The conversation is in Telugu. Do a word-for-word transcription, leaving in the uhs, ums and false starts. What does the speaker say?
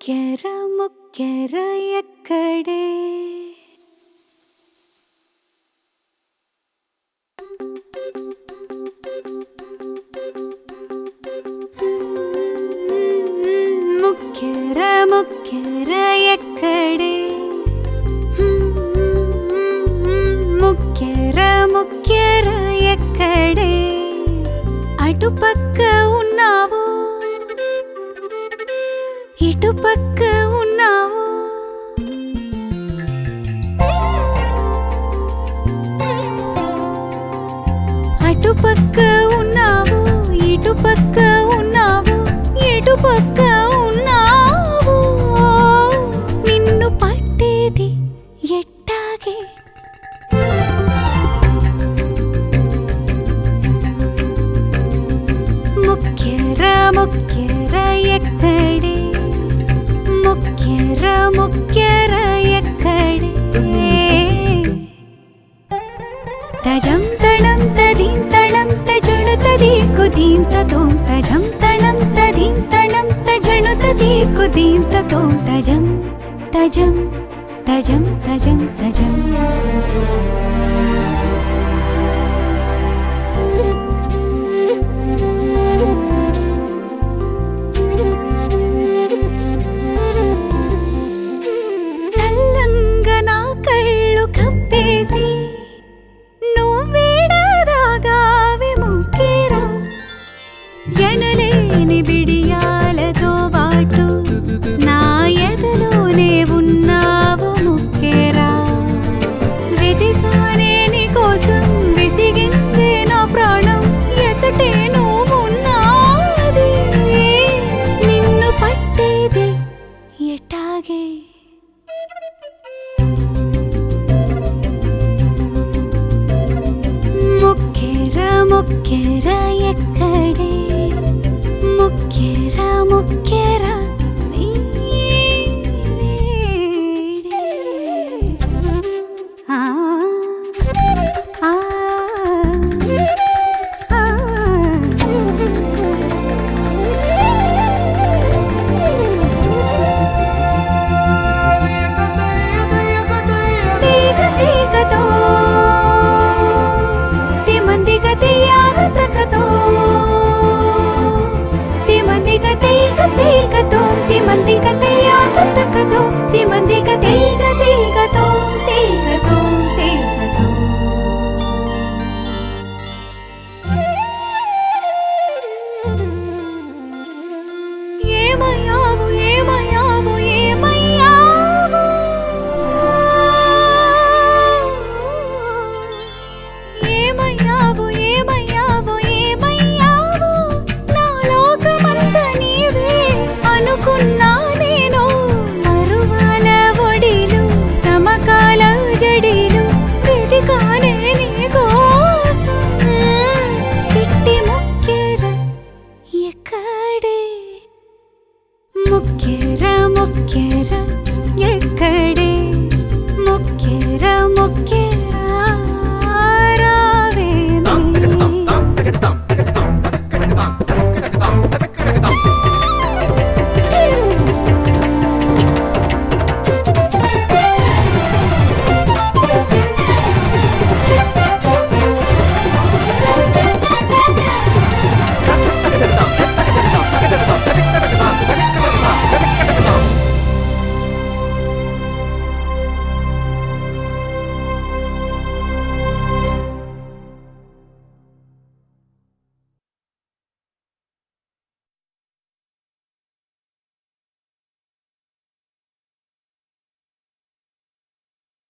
ముక్కెర ముక్కెర ఎక్కడే ముక్కెర ముక్కెర ఎక్కడే ముక్కెర ముక్కెర ఎక్కడే అటుపక్క ఉన్నావు ఇటుపక్క ఉన్నావు అటుపక్క ఉన్నావు ఇటుపక్క ఉన్నావు ఎటుపక్క ఉన్నావు నిన్ను పట్టేది ఎట్టాగే ముక్కెర ముక్కెర ఎక్కడే ముక్కెర ముక్కెర ఎక్కడే తజం తణం తదీం తణం తజణు తదీకు దీం తతోం తజం తణం తదీం తణం తజణు తదీకు దీం తతోం తజం తజం తజం తజం తజం ఎనలేని బిడియాలతో బాటు నా ఎదలోనే ఉన్నావు ముక్కెరా వెతికానే నీ కోసం విసిగిందే నా ప్రాణం ఎచటే నువ్వున్నాది నిన్ను పట్టేది ఎటాగే ముక్కెర ముక్కెర ఎక్కడే ముక్కెర ముక్కెర ఏమయ్యావు ఏమయ్యావు ఏమయ్యావు ఏమయ్యావు ఏమయ్యావు ఏమయ్యావు నా లోకమంతా నీవే అనుకున్నా నేను మరువాల ఒడిలు తమకాల జడిలు వెతికానే నీ కోసం చిట్టి ముక్కెర ఎక్కడే ముక్కెర ముక్కెర ఎక్కడే ముక్కెర ముక్కెర